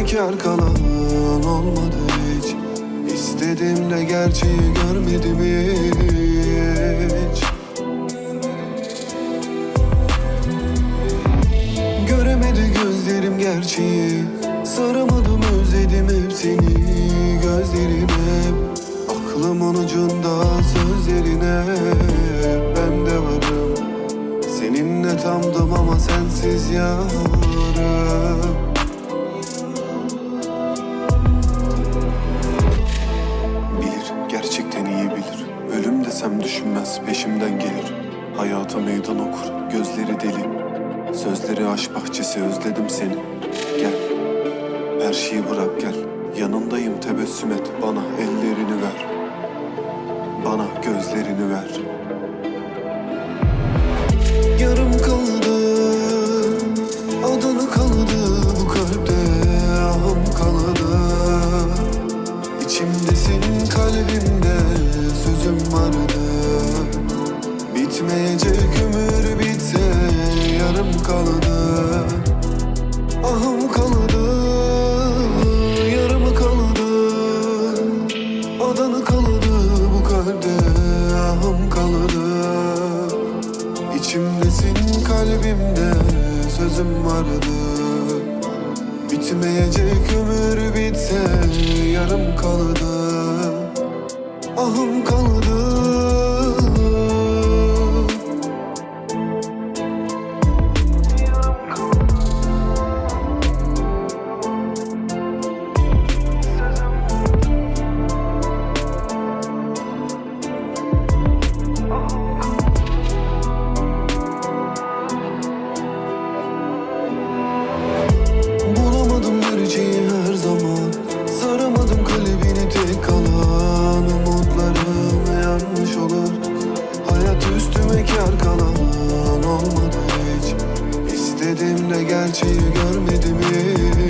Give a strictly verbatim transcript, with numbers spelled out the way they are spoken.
kar kalan olmadı hiç. İstedim de gerçeği görmedim hiç. Göremedi gözlerim gerçeği, saramadım özledim hep seni gözlerine. Aklımın ucunda sözlerine ben de varım. Seninle tamdım ama sensiz yarım. Bilir, gerçekten iyi bilir. Ölüm desem düşünmez, peşimden gelir. Hayata meydan okur, gözleri deli. Sözleri aşk bahçesi, özledim seni. Gel, her şeyi bırak gel. Yanındayım, tebessüm et, bana ellerini ver. Bana gözlerini ver. Yarım kaldı, adını kaldı bu kalpte, ahım kaldı. İçimdesin, kalbimde sözüm vardı. Bitmeyecek ömür bitse yarım kaldı. Ahım kaldı, yarım kaldı. Adanı kaldı bu kalpte, ahım kaldı. İçimdesin, kalbimde sözüm vardı. Bitmeyecek ömür bitse yarım kaldı. Ahım kaldı. Bulamadım gerçeği her zaman, saramadım kalbini tek kalan. Umutlarım yanlış olur, hayat üstüme kar kalan olmadı hiç. İstedim de gerçeği görmedim hiç.